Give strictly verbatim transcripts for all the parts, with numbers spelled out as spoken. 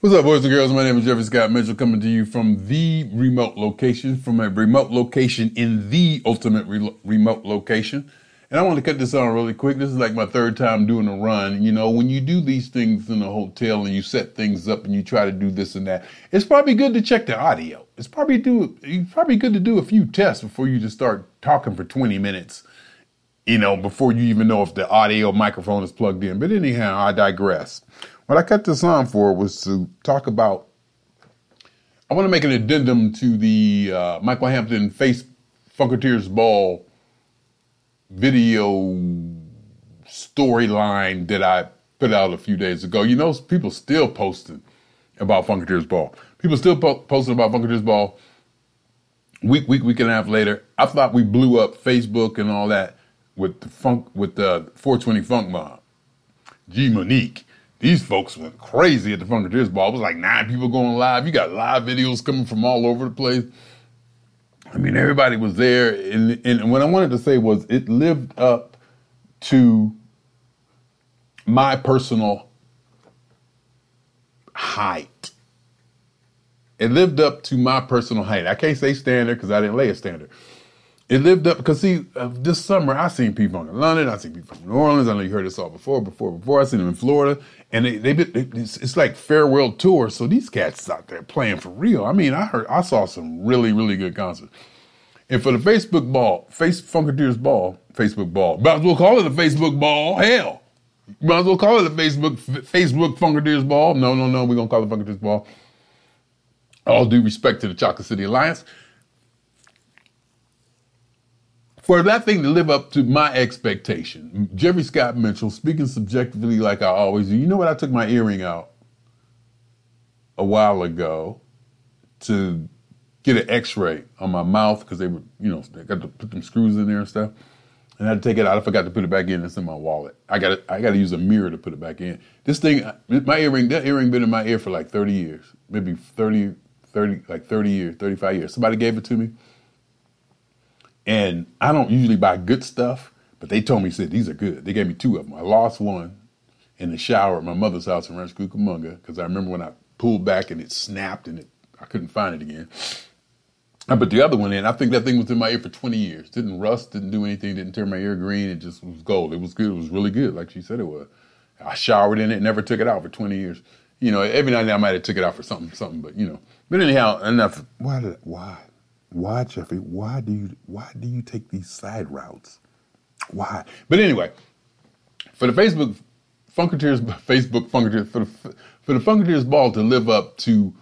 What's up, boys and girls? My name is Jeffrey Scott Mitchell, coming to you from the remote location, from a remote location in the ultimate re- remote location. And I want to cut this on really quick. This is like my third time doing a run. You know, when you do these things in a hotel and you set things up and you try to do this and that, it's probably good to check the audio. It's probably do it's probably good to do a few tests before you just start talking for twenty minutes, you know, before you even know if the audio microphone is plugged in. But anyhow, I digress. What I cut this on for was to talk about, I want to make an addendum to the uh, Michael Hampton Face Funketeers Ball video storyline that I put out a few days ago. You know, people still posting about Funketeers Ball. People still po- posting about Funketeers Ball week, week, week and a half later. I thought we blew up Facebook and all that with the funk, with the four twenty Funk Mob. G Monique. These folks went crazy at the Funketeers Ball. It was like nine people going live. You got live videos coming from all over the place. I mean, everybody was there. And, and what I wanted to say was it lived up to my personal height. It lived up to my personal height. I can't say standard because I didn't lay a standard. It lived up because, see, uh, this summer I seen people in London, I seen people from New Orleans. I know you heard this all before, before, before. I seen them in Florida, and they, they, they it's, it's like farewell tour. So these cats out there playing for real. I mean, I heard, I saw some really, really good concerts. And for the Facebook ball, Face Funketeers Ball, Facebook ball, might as well call it a Facebook ball. Hell, might as well call it a Facebook Facebook Funketeers Ball. No, no, no, we're gonna call it Funketeers Ball. All due respect to the Chocolate City Alliance. For that thing to live up to my expectation, Jeffrey Scott Mitchell, speaking subjectively like I always do. You know what? I took my earring out a while ago to get an x-ray on my mouth because they were, you know, they got to put them screws in there and stuff. And I had to take it out. I forgot to put it back in. It's in my wallet. I got to, I got to use a mirror to put it back in. This thing, my earring, that earring been in my ear for like thirty years, maybe thirty, thirty, like thirty years, thirty-five years. Somebody gave it to me. And I don't usually buy good stuff, but they told me, said, these are good. They gave me two of them. I lost one in the shower at my mother's house in Rancho Cucamonga because I remember when I pulled back and it snapped and it, I couldn't find it again. I put the other one in. I think that thing was in my ear for twenty years. Didn't rust, didn't do anything, didn't turn my ear green. It just was gold. It was good. It was really good, like she said it was. I showered in it, never took it out for twenty years. You know, every now and then I might have took it out for something, something, but you know. But anyhow, enough. Why did, why? Why, Jeffrey? Why do you why do you take these side routes? Why? But anyway, for the Facebook Funketeers, Facebook Funketeers, for the for the Funketeers Ball to live up to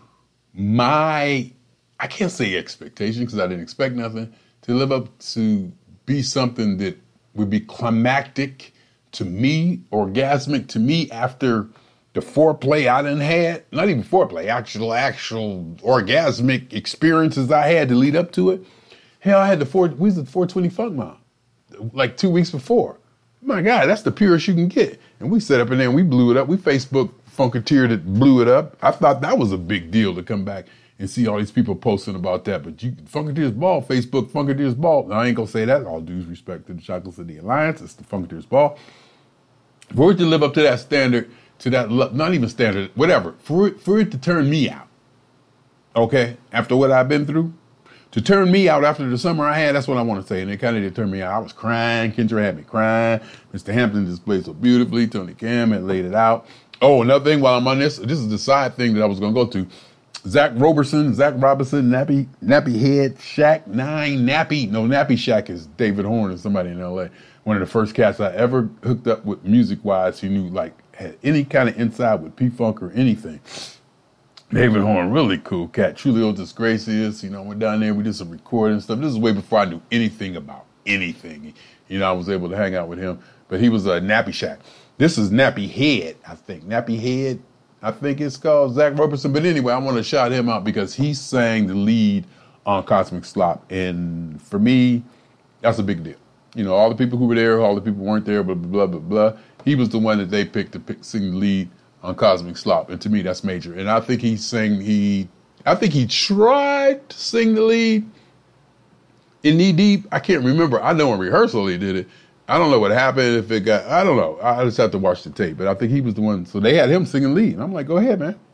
my, I can't say expectation because I didn't expect nothing, to live up to be something that would be climactic to me, orgasmic to me after the foreplay I done had, not even foreplay, actual, actual orgasmic experiences I had to lead up to it. Hell, I had the four, we was at the four twenty Funk Mob, like two weeks before. My God, that's the purest you can get. And we set up in there and we blew it up. We Facebook Funketeered it, blew it up. I thought that was a big deal to come back and see all these people posting about that. But you, Funketeers Ball, Facebook Funketeers Ball. Now, I ain't gonna say that, all due respect to the Chocolate City Alliance. It's the Funketeers Ball. For it to live up to that standard, to that, not even standard, whatever, for it, for it to turn me out, okay, after what I've been through, to turn me out after the summer I had, that's what I want to say, and it kind of did turn me out. I was crying, Kendra had me crying, Mister Hampton just played so beautifully, Tony Cam had laid it out. Oh, another thing while I'm on this, this is the side thing that I was going to go to. Zach Roberson, Zach Robinson, Nappy, Nappy Head, Shack nine, Nappy, no, Nappy Shack is David Horn or somebody in L A. One of the first cats I ever hooked up with music-wise who knew, like, had any kind of inside with P-Funk or anything. David Horn, really cool cat. Trulio Disgracious, you know, went down there, we did some recording and stuff. This is way before I knew anything about anything. You know, I was able to hang out with him, but he was a uh, Nappy Shack. This is Nappy Head, I think. Nappy Head, I think it's called Zach Roberson. But anyway, I want to shout him out because he sang the lead on Cosmic Slop. And for me, that's a big deal. You know, all the people who were there, all the people who weren't there, blah, blah, blah, blah, blah. He was the one that they picked to pick, sing the lead on Cosmic Slop. And to me, that's major. And I think he sang, he, I think he tried to sing the lead in Knee Deep. I can't remember. I know in rehearsal he did it. I don't know what happened, if it got, I don't know. I just have to watch the tape. But I think he was the one. So they had him singing lead. And I'm like, go ahead, man.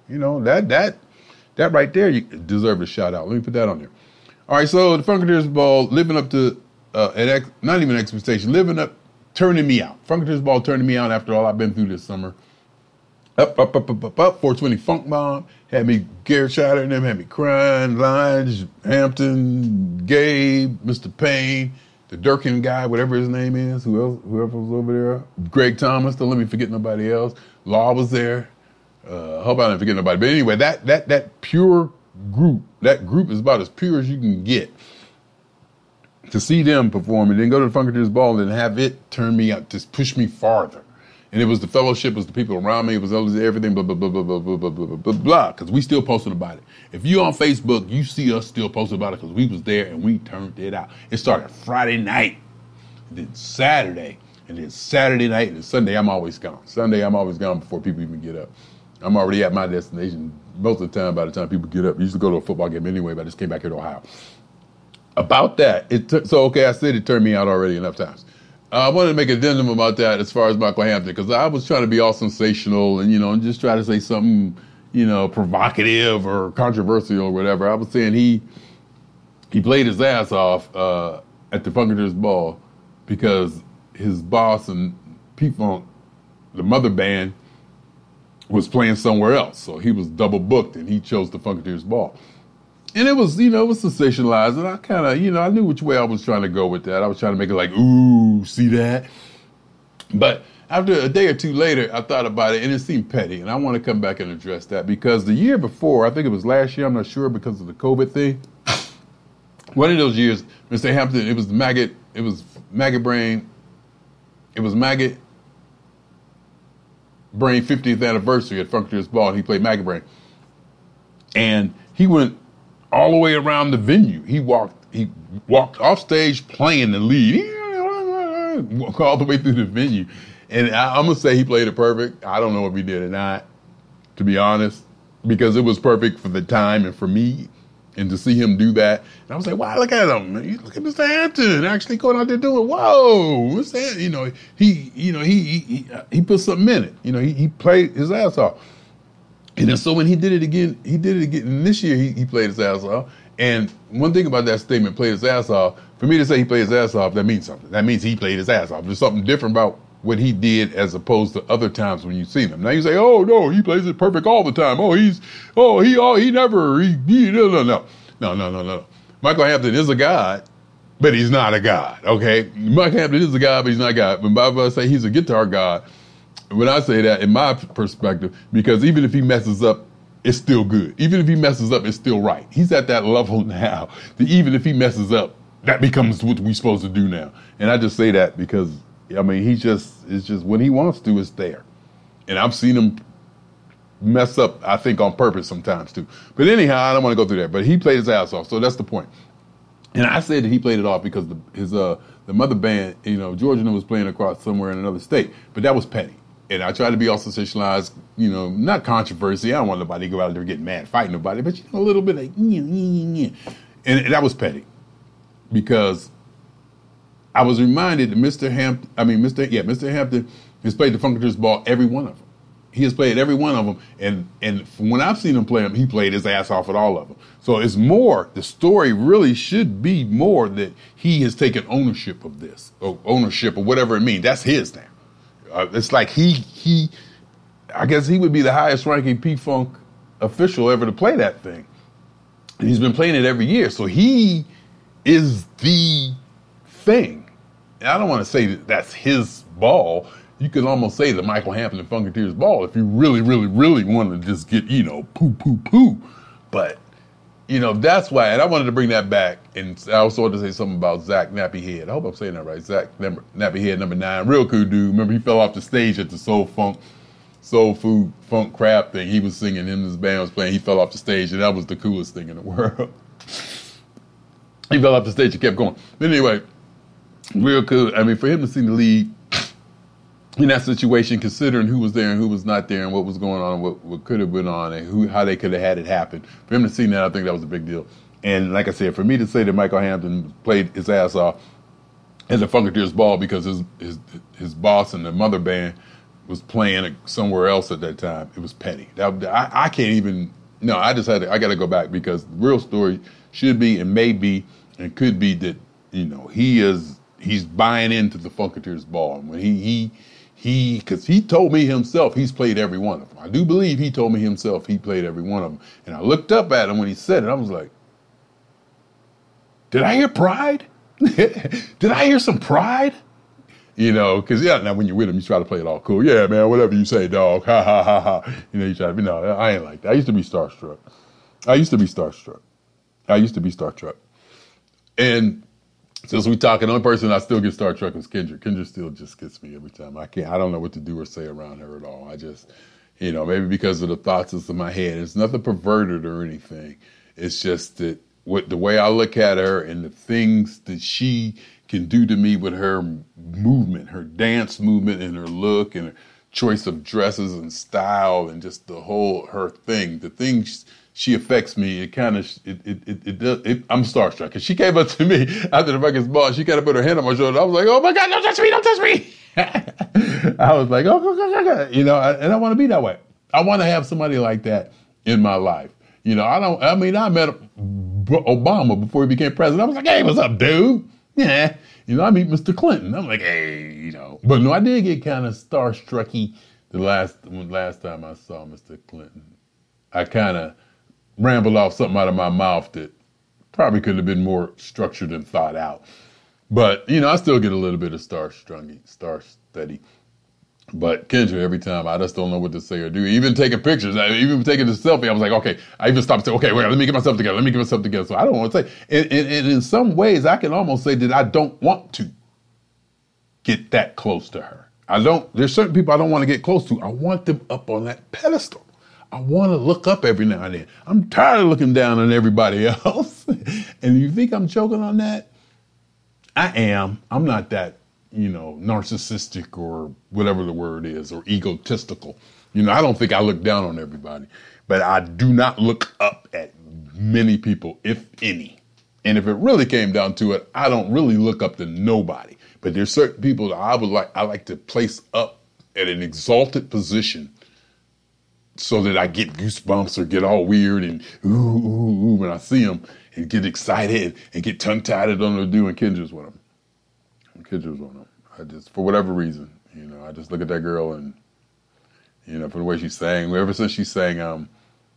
You know, that that that right there, you deserve a shout out. Let me put that on there. All right, so the Funketeers Ball, living up to, uh, at ex, not even expectation, living up, turning me out. Funketeers Ball turning me out after all I've been through this summer. Up, up, up, up, up, up, four twenty Funk Bomb, had me, Garrett Shatter and them, had me crying, Lines, Hampton, Gabe, Mister Payne, the Durkin guy, whatever his name is, who else, whoever was over there, Greg Thomas, don't let me forget nobody else. Law was there. Uh, I hope I didn't forget nobody. But anyway, that that that pure group, that group is about as pure as you can get. To see them perform and then go to the Funketeers Ball and have it turn me up, just push me farther. And it was the fellowship, it was the people around me, it was everything, blah, blah, blah, blah, blah, blah, blah, blah, blah, blah, because we still posted about it. If you on Facebook, you see us still posting about it because we was there and we turned it out. It started Friday night, and then Saturday, and then Saturday night, and then Sunday, I'm always gone. Sunday, I'm always gone before people even get up. I'm already at my destination most of the time by the time people get up. I used to go to a football game anyway, but I just came back here to Ohio. About that, it t- so, okay, I said it turned me out already enough times. Uh, I wanted to make an addendum about that as far as Michael Hampton, because I was trying to be all sensational and, you know, and just try to say something, you know, provocative or controversial or whatever. I was saying he he played his ass off uh, at the Funketeers Ball because his boss and P-Funk, the mother band, was playing somewhere else. So he was double booked and he chose the Funketeers Ball. And it was, you know, it was sensationalized, and I kind of, you know, I knew which way I was trying to go with that. I was trying to make it like, ooh, see that? But after a day or two later, I thought about it, and it seemed petty, and I want to come back and address that, because the year before, I think it was last year, I'm not sure, because of the COVID thing, one of those years, Mister Hampton, it was the Maggot, it was Maggot Brain, it was Maggot Brain fiftieth anniversary at Funketeers Ball, and he played Maggot Brain. And he went all the way around the venue. He walked he walked off stage playing the lead, all the way through the venue. And I, I'm going to say he played it perfect. I don't know if he did or not, to be honest, because it was perfect for the time and for me. And to see him do that, and I was like, wow, look at him. Look at Mister Hampton actually going out there doing, whoa, what's that? You know, he, you know, he, he, he, he put something in it. You know, he, he played his ass off. And then so when he did it again, he did it again. And this year he, he played his ass off. And one thing about that statement, played his ass off, for me to say he played his ass off, that means something. That means he played his ass off. There's something different about what he did as opposed to other times when you've seen him. Now you say, oh no, he plays it perfect all the time. Oh, he's, oh, he, oh, he never, he, he no, no, no, no, no, no, no. Michael Hampton is a god, but he's not a god. Okay, Michael Hampton is a god, but he's not a god. When Bible say he's a guitar god, when I say that, in my perspective, because even if he messes up, it's still good. Even if he messes up, it's still right. He's at that level now that even if he messes up, that becomes what we're supposed to do now. And I just say that because, I mean, he just, it's just when he wants to, it's there. And I've seen him mess up, I think, on purpose sometimes too. But anyhow, I don't want to go through that. But he played his ass off, so that's the point. And I said that he played it off because the, his uh, the mother band, you know, Georgia was playing across somewhere in another state. But that was petty. And I tried to be all sensationalized, you know, not controversy. I don't want nobody to go out there getting mad, fighting nobody, but, you know, a little bit like, yeah, yeah, yeah. And, and that was petty because I was reminded that Mister Hampton, I mean, Mister Yeah, Mister Hampton has played the Funketeers Ball, every one of them. He has played every one of them. And, and from when I've seen him play them, he played his ass off at all of them. So it's more, the story really should be more that he has taken ownership of this, or ownership or whatever it means. That's his now. Uh, it's like he, he, I guess he would be the highest ranking P-Funk official ever to play that thing. And he's been playing it every year. So he is the thing. And I don't want to say that that's his ball. You could almost say the Michael Hampton and Funketeers Ball if you really, really, really want to just get, you know, poo, poo, poo. But, you know, that's why, and I wanted to bring that back, and I also wanted to say something about Zach Nappyhead. I hope I'm saying that right. Zach Nappyhead, number nine, real cool dude. Remember, he fell off the stage at the Soul Funk, Soul Food Funk Crab thing. He was singing, him and his band was playing. He fell off the stage, and that was the coolest thing in the world. He fell off the stage and kept going. But anyway, real cool. I mean, for him to sing the lead in that situation, considering who was there and who was not there and what was going on, what, what could have been on, and who how they could have had it happen. For him to see that, I think that was a big deal. And like I said, for me to say that Michael Hampton played his ass off as a Funketeers Ball because his his his boss and the mother band was playing somewhere else at that time, it was petty. That, I, I can't even, no, I just had to, I got to go back because the real story should be and may be and could be that, you know, he is, he's buying into the Funketeers ball. And when he, he, he, because he told me himself he's played every one of them. I do believe he told me himself he played every one of them. And I looked up at him when he said it. I was like, did I hear pride? Did I hear some pride? You know, because, yeah, now when you're with him, you try to play it all cool. Yeah, man, whatever you say, dog. Ha, ha, ha, ha. You know, you try to be, no, I ain't like that. I used to be starstruck. I used to be starstruck. I used to be starstruck. And since we talking, the only person I still get starstruck is Kendra. Kendra still just gets me every time. I can't, I don't know what to do or say around her at all. I just, you know, maybe because of the thoughts that's in my head. It's nothing perverted or anything. It's just that what the way I look at her and the things that she can do to me with her movement, her dance movement and her look and her choice of dresses and style and just the whole, her thing, the things she affects me, it kind of, it, it, it, it does, it, I'm starstruck. Cause she came up to me after the fucking ball, she kind of put her hand on my shoulder. I was like, oh my God, don't touch me, don't touch me. I was like, oh, oh, oh, oh. You know, and I want to be that way. I want to have somebody like that in my life. You know, I don't, I mean, I met Obama before he became president. I was like, hey, what's up, dude? Yeah, you know, I meet Mister Clinton. I'm like, hey, you know. But no, I did get kind of starstrucky the last last time I saw Mister Clinton. I kind of rambled off something out of my mouth that probably could have been more structured and thought out. But, you know, I still get a little bit of starstrungy, star steady. But Kendra, every time, I just don't know what to say or do. Even taking pictures, I, even taking the selfie, I was like, okay, I even stopped and said, okay, wait, let me get myself together. Let me get myself together. So I don't want to say, and, and, and in some ways, I can almost say that I don't want to get that close to her. I don't, there's certain people I don't want to get close to. I want them up on that pedestal. I want to look up every now and then. I'm tired of looking down on everybody else. And you think I'm joking on that? I am. I'm not that, you know, narcissistic or whatever the word is, or egotistical. You know, I don't think I look down on everybody, but I do not look up at many people, if any. And if it really came down to it, I don't really look up to nobody. But there's certain people that I would like, I like to place up at an exalted position so that I get goosebumps or get all weird and ooh, ooh, ooh when I see them and get excited and get tongue-tied. I don't know what to do, and Kendra's one of them. Kendra's one of them. I just, for whatever reason, you know, I just look at that girl and, you know, for the way she sang, ever since she sang, um,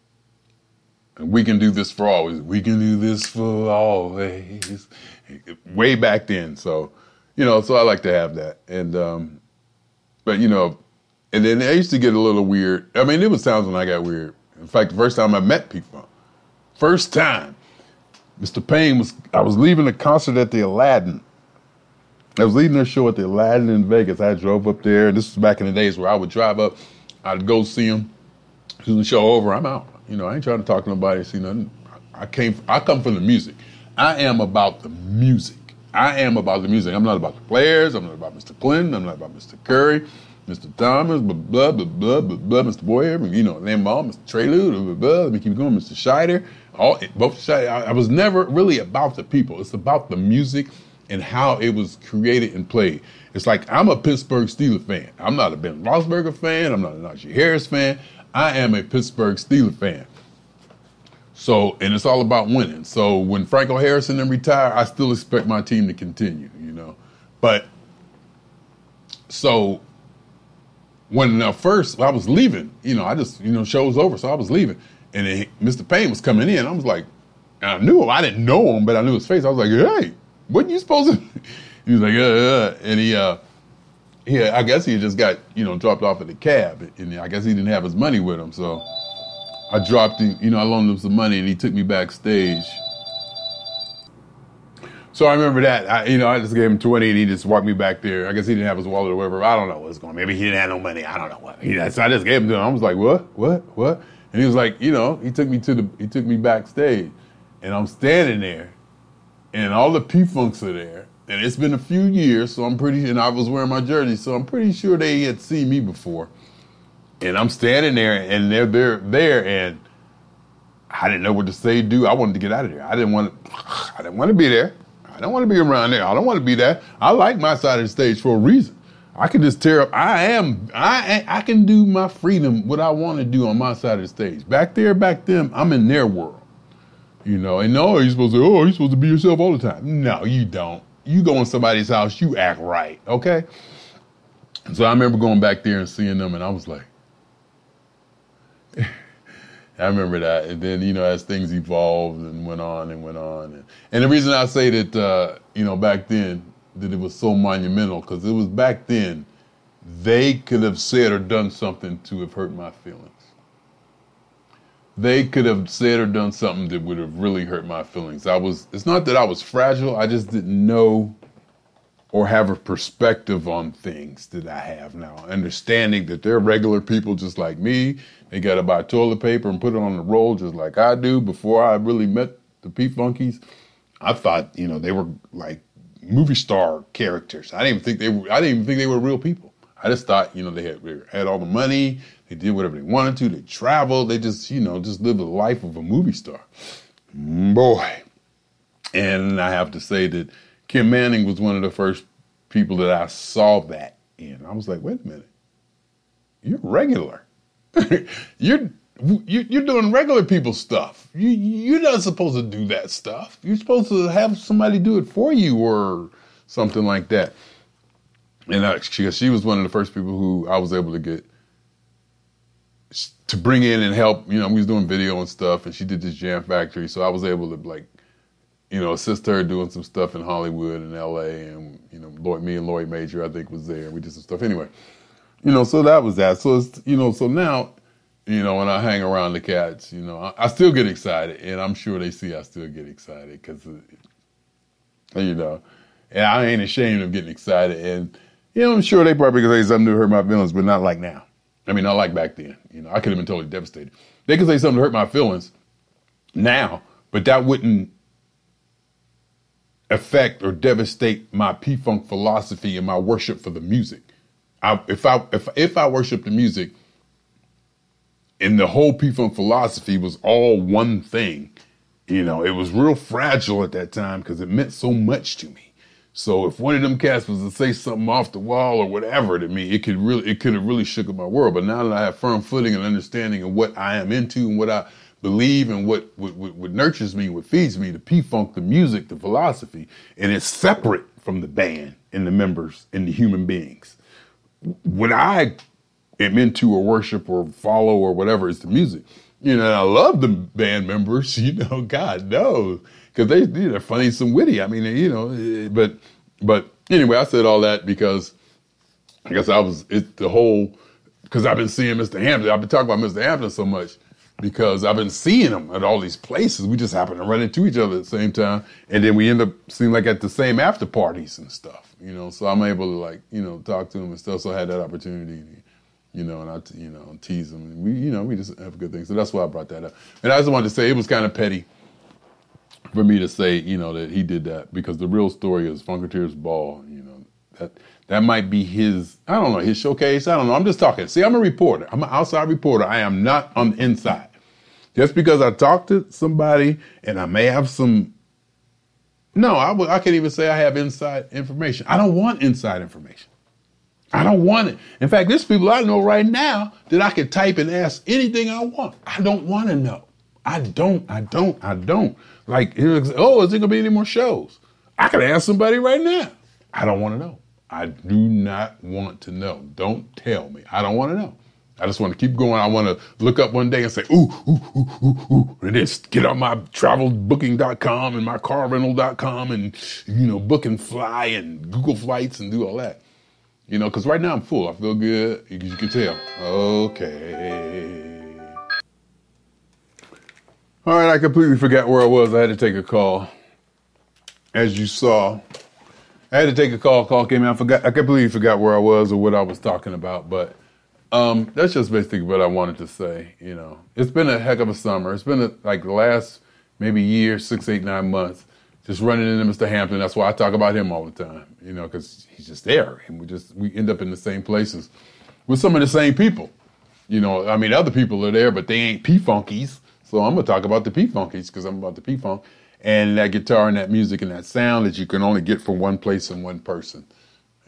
we can do this for always, we can do this for always, way back then. So, you know, so I like to have that. And, um, but, you know, and then I used to get a little weird. I mean, there was times when I got weird. In fact, the first time I met P-Funk, first time, Mister Payne was, I was leaving a concert at the Aladdin. I was leaving their show at the Aladdin in Vegas. I drove up there. This was back in the days where I would drive up. I'd go see them. As the show over, I'm out. You know, I ain't trying to talk to nobody, see nothing. I came, I come from the music. I am about the music. I am about the music. I'm not about the players. I'm not about Mister Clinton. I'm not about Mister Curry, Mister Thomas, blah, blah, blah, blah, blah, blah, Mister Boyer, you know, name them all, Mister Treylou, blah, blah, blah. Let me keep going, Mister Scheider. All, both Scheider. I, I was never really about the people. It's about the music and how it was created and played. It's like, I'm a Pittsburgh Steelers fan. I'm not a Ben Roethlisberger fan. I'm not a Najee Harris fan. I am a Pittsburgh Steelers fan. So, and it's all about winning. So when Franco Harrison then retire, I still expect my team to continue, you know. But, so, when uh, first I was leaving, you know, I just, you know, show was over, so I was leaving. And then Mister Payne was coming in. I was like, I knew him. I didn't know him, but I knew his face. I was like, hey, what you supposed to? He was like, uh, uh. And he, uh, he, I guess he just got, you know, dropped off at the cab. And I guess he didn't have his money with him. So I dropped him, you know, I loaned him some money and he took me backstage. So I remember that, I, you know, I just gave him twenty and he just walked me back there. I guess he didn't have his wallet or whatever. I don't know what's going on. Maybe he didn't have no money. I don't know what. He, so I just gave him to him. I was like, what, what, what? And he was like, you know, he took me to the, he took me backstage and I'm standing there and all the P-Funks are there. And it's been a few years, so I'm pretty, and I was wearing my jersey, so I'm pretty sure they had seen me before. And I'm standing there and they're there, there and I didn't know what to say, do. I wanted to get out of there. I didn't want to, I didn't want to be there. I don't want to be around there. I don't want to be there. I like my side of the stage for a reason. I can just tear up. I am, I I can do my freedom, what I want to do on my side of the stage. Back there, back then, I'm in their world. You know, and no, you're supposed to, oh, you're supposed to be yourself all the time. No, you don't. You go in somebody's house, you act right, okay? And so I remember going back there and seeing them, and I was like, I remember that. And then, you know, as things evolved and went on and went on. And, and the reason I say that, uh, you know, back then, that it was so monumental, because it was back then, they could have said or done something to have hurt my feelings. They could have said or done something that would have really hurt my feelings. I was, it's not that I was fragile, I just didn't know or have a perspective on things that I have now. Understanding that they're regular people just like me. They got to buy toilet paper and put it on the roll just like I do. Before I really met the P-Funkies, I thought, you know, they were like movie star characters. I didn't even think they were, I didn't even think they were real people. I just thought, you know, they had, they had all the money. They did whatever they wanted to. They traveled. They just, you know, just lived the life of a movie star. Boy. And I have to say that Kim Manning was one of the first people that I saw that in. I was like, wait a minute. You're regular. you're, you, you're doing regular people stuff. You, you're not supposed to do that stuff. You're supposed to have somebody do it for you or something like that. And I, she, she was one of the first people who I was able to get to bring in and help. You know, we was doing video and stuff, and she did this Jam Factory, so I was able to, like, you know, assist her doing some stuff in Hollywood and L A, and, you know, Lloyd, me and Lloyd Major, I think, was there. We did some stuff. Anyway, you know, so that was that. So, it's, you know, so now, you know, when I hang around the cats, you know, I, I still get excited, and I'm sure they see I still get excited because, you know, and I ain't ashamed of getting excited. And, you know, I'm sure they probably could say something to hurt my feelings, but not like now. I mean, not like back then. You know, I could have been totally devastated. They could say something to hurt my feelings now, but that wouldn't affect or devastate my P-Funk philosophy and my worship for the music. I, if I if if I worship the music and the whole P-Funk philosophy was all one thing, you know, it was real fragile at that time because it meant so much to me. So if one of them cats was to say something off the wall or whatever to me, it could really, it could have really shook up my world. But now that I have firm footing and understanding of what I am into and what I believe and what, what, what, what nurtures me, what feeds me, the P-Funk, the music, the philosophy, and it's separate from the band and the members and the human beings. What I am into or worship or follow or whatever is the music. You know, and I love the band members, you know, God knows. Because they, they're funny, some witty. I mean, you know, but but anyway, I said all that because I guess I was, it, the whole, because I've been seeing Mister Hampton. I've been talking about Mister Hampton so much because I've been seeing him at all these places. We just happen to run into each other at the same time. And then we end up seeing like at the same after parties and stuff, you know. So I'm able to like, you know, talk to him and stuff. So I had that opportunity, you know, and I, you know, tease him. And we, you know, we just have good things. So that's why I brought that up. And I just wanted to say it was kind of petty for me to say, you know, that he did that because the real story is Funketeers Ball, you know, that that might be his, I don't know, his showcase. I don't know. I'm just talking. See, I'm a reporter. I'm an outside reporter. I am not on the inside. Just because I talked to somebody and I may have some, no, I, w- I can't even say I have inside information. I don't want inside information. I don't want it. In fact, there's people I know right now that I could type and ask anything I want. I don't want to know. I don't, I don't, I don't. Like, oh, is there going to be any more shows? I could ask somebody right now. I don't want to know. I do not want to know. Don't tell me. I don't want to know. I just want to keep going. I want to look up one day and say, ooh, ooh, ooh, ooh, ooh, and just get on my travel booking dot com and my car rental dot com and, you know, book and fly and Google Flights and do all that. You know, because right now I'm full. I feel good. You, you can tell. Okay. All right, I completely forgot where I was. I had to take a call. As you saw, I had to take a call. Call came in. I forgot. I completely forgot where I was or what I was talking about. But um, that's just basically what I wanted to say. You know, it's been a heck of a summer. It's been a, like the last maybe year, six, eight, nine months, just running into Mister Hampton. That's why I talk about him all the time. You know, because he's just there, and we just we end up in the same places with some of the same people. You know, I mean, other people are there, but they ain't P-Funkies. So I'm going to talk about the P-Funkies because I'm about the P-Funk and that guitar and that music and that sound that you can only get from one place and one person.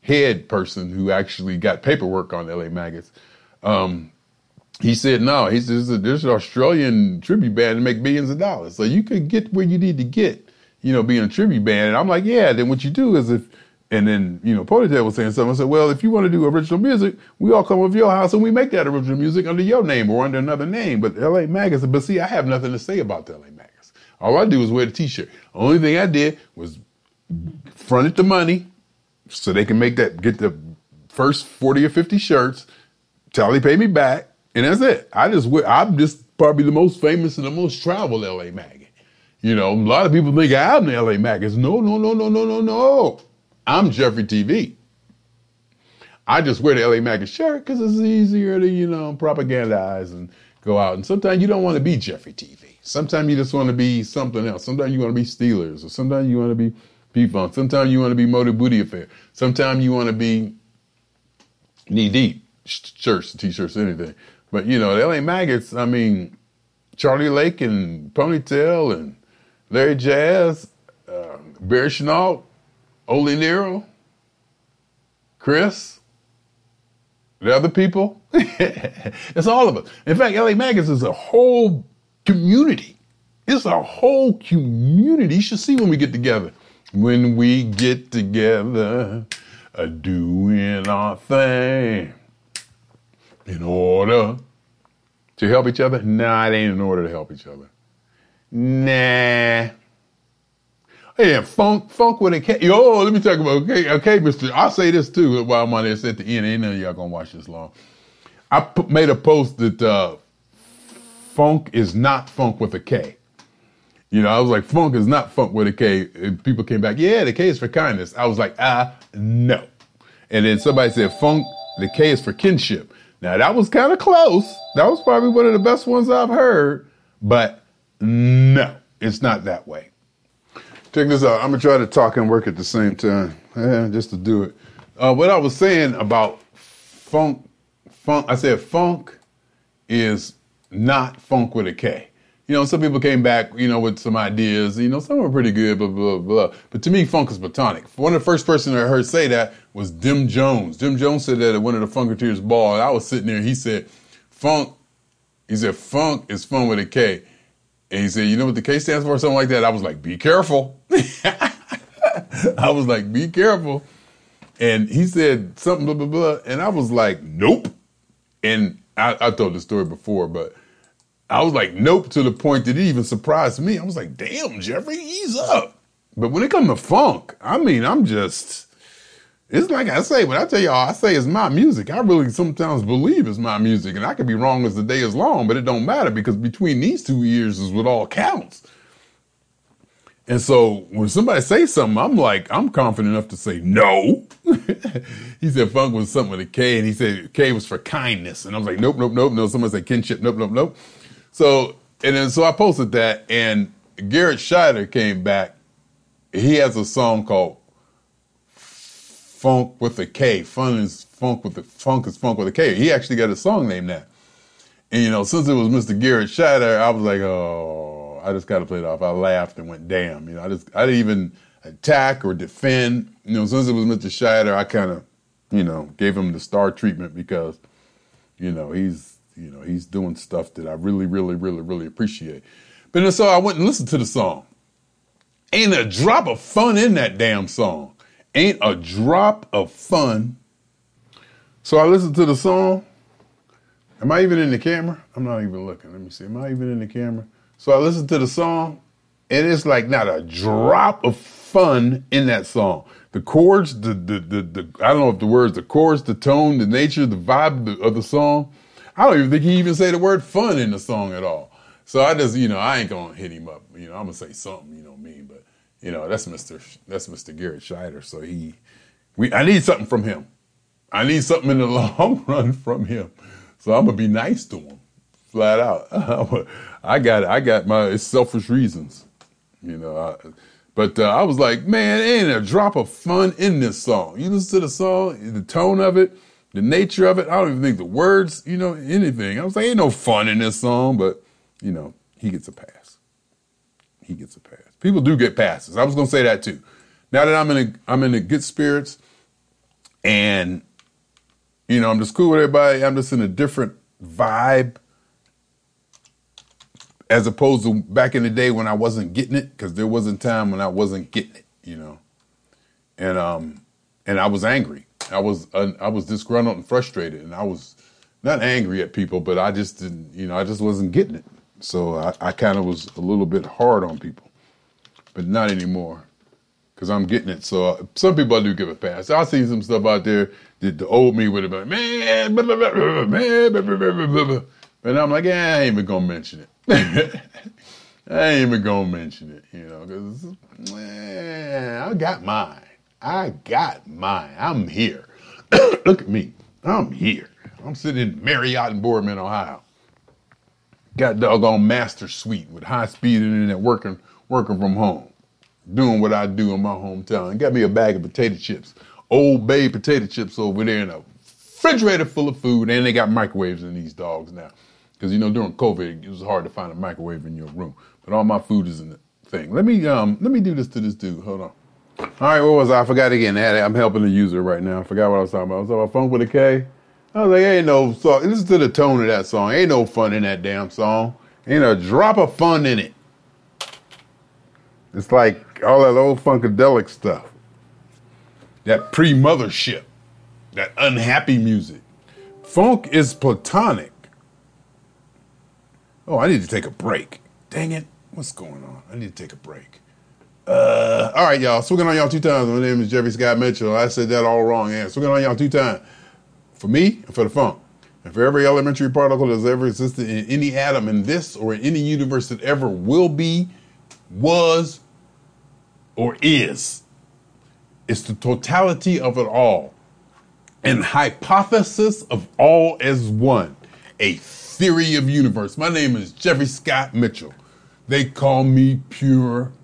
head person who actually got paperwork on L A Maggots. Um, he said, no, he says, there's an Australian tribute band to make millions of dollars. So you could get where you need to get, you know, being a tribute band. And I'm like, yeah, then what you do is if, and then, you know, Ponytail was saying something. I said, well, if you want to do original music, we all come over your house and we make that original music under your name or under another name. But L A Maggots, but see, I have nothing to say about the L A Maggots. All I do is wear the t-shirt. Only thing I did was fronted the money so they can make that, get the first forty or fifty shirts. Tally paid me back. And that's it. I just, I'm just probably the most famous and the most traveled L A Maggot. You know, a lot of people think I'm the L A Maggots. No, no, no, no, no, no, no. I'm Jeffrey T V. I just wear the L A Maggot shirt because it's easier to, you know, propagandize and go out. And sometimes you don't want to be Jeffrey T V. Sometimes you just want to be something else. Sometimes you want to be Steelers, or sometimes you want to be P-Funk. Sometimes you want to be Motor Booty Affair. Sometimes you want to be Knee Deep, shirts, t-shirts, anything. But, you know, the L A Maggots, I mean, Charlie Lake and Ponytail and Larry Jazz, uh, Barry Chenault, Ole Nero, Chris, the other people. It's all of us. In fact, L A Maggots is a whole community. It's a whole community. You should see when we get together. When we get together, uh, doing our thing. In order to help each other? Nah, it ain't in order to help each other. Nah. Yeah, funk, funk with a K. Yo, let me talk about, okay, okay, Mister I'll say this too while I'm on this at the end. Ain't none of y'all gonna watch this long. I put, made a post that uh, funk is not funk with a K. You know, I was like, funk is not funk with a K. And people came back, yeah, the K is for kindness. I was like, ah, no. And then somebody said, funk, the K is for kinship. Now, that was kind of close. That was probably one of the best ones I've heard. But no, it's not that way. Check this out. I'm going to try to talk and work at the same time, yeah, just to do it. Uh, what I was saying about funk, funk, I said funk is not funk with a K. You know, some people came back, you know, with some ideas. You know, some were pretty good, blah, blah, blah. But to me, funk is platonic. One of the first person I heard say that was Dim Jones. Dim Jones said that at one of the Funketeers ball. And I was sitting there and he said, funk, he said, funk is fun with a K. And he said, you know what the K stands for? Something like that. I was like, be careful. I was like, be careful. And he said something, blah, blah, blah. And I was like, nope. And I, I told the story before, but I was like, nope, to the point that it even surprised me. I was like, damn, Jeffrey, ease up. But when it comes to funk, I mean, I'm just, it's like I say, when I tell y'all, I say it's my music. I really sometimes believe it's my music. And I could be wrong as the day is long, but it don't matter because between these two years is what all counts. And so when somebody says something, I'm like, I'm confident enough to say no. He said funk was something with a K, and he said K was for kindness. And I was like, nope, nope, nope, no. Somebody said kinship, nope, nope, nope. So, and then, so I posted that, and Garrett Scheider came back. He has a song called Funk with a K. Fun is funk with the funk is funk with a K. He actually got a song named that. And, you know, since it was Mister Garrett Scheider, I was like, oh, I just got to play it off. I laughed and went, damn. You know, I just, I didn't even attack or defend. You know, since it was Mister Scheider, I kind of, you know, gave him the star treatment because, you know, he's, You know, he's doing stuff that I really, really, really, really appreciate. But then so I went and listened to the song. Ain't a drop of fun in that damn song. Ain't a drop of fun. So I listened to the song. Am I even in the camera? I'm not even looking. Let me see. Am I even in the camera? So I listened to the song, and it's like not a drop of fun in that song. The chords, the, the, the, the I don't know if the words, the chords, the tone, the nature, the vibe of the, of the song. I don't even think he even say the word fun in the song at all. So I just, you know, I ain't gonna hit him up. You know, I'm gonna say something, you know me, but you know, that's Mister that's Mister Garrett Scheider. So he, we, I need something from him. I need something in the long run from him. So I'm gonna be nice to him, flat out. I got, I got my it's selfish reasons, you know. I, but uh, I was like, man, ain't a drop of fun in this song. You listen to the song, the tone of it. The nature of it, I don't even think the words, you know, anything. I was like, ain't no fun in this song, but, you know, he gets a pass. He gets a pass. People do get passes. I was going to say that too. Now that I'm in a, I'm in a good spirits And, you know, I'm just cool with everybody. I'm just in a different vibe as opposed to back in the day when I wasn't getting it, because there wasn't time when I wasn't getting it, you know. And um, and I was angry. I was uh, I was disgruntled and frustrated, and I was not angry at people, but I just didn't, you know, I just wasn't getting it. So I, I kind of was a little bit hard on people, but not anymore, because I'm getting it. So uh, some people I do give a pass. I see some stuff out there that the old me would have been, man, blah, blah, blah, blah, man, blah, blah, blah, blah, blah. And I'm like, yeah, I ain't even gonna mention it. I ain't even gonna mention it, you know, because man, I got mine. I got mine. I'm here. Look at me. I'm here. I'm sitting in Marriott in Boardman, Ohio. Got doggone master suite with high speed internet, working working from home, doing what I do in my hometown. Got me a bag of potato chips, Old Bay potato chips over there in a refrigerator full of food, and they got microwaves in these dogs now. Because, you know, during COVID, it was hard to find a microwave in your room. But all my food is in the thing. Let me um let me do this to this dude. Hold on. All right, what was I? I forgot again. I'm helping the user right now. I forgot what I was talking about. I was talking about Funk with a K. I was like, ain't no song. Listen to the tone of that song. Ain't no fun in that damn song. Ain't a drop of fun in it. It's like all that old funkadelic stuff. That pre-mothership. That unhappy music. Funk is platonic. Oh, I need to take a break. Dang it. What's going on? I need to take a break. Uh, all right, y'all. Swinging on y'all two times. My name is Jeffrey Scott Mitchell. I said that all wrong. Yeah, swinging on y'all two times. For me and for the funk. And for every elementary particle that's ever existed in any atom in this or in any universe that ever will be, was, or is. It's the totality of it all. An hypothesis of all as one. A theory of universe. My name is Jeffrey Scott Mitchell. They call me Pure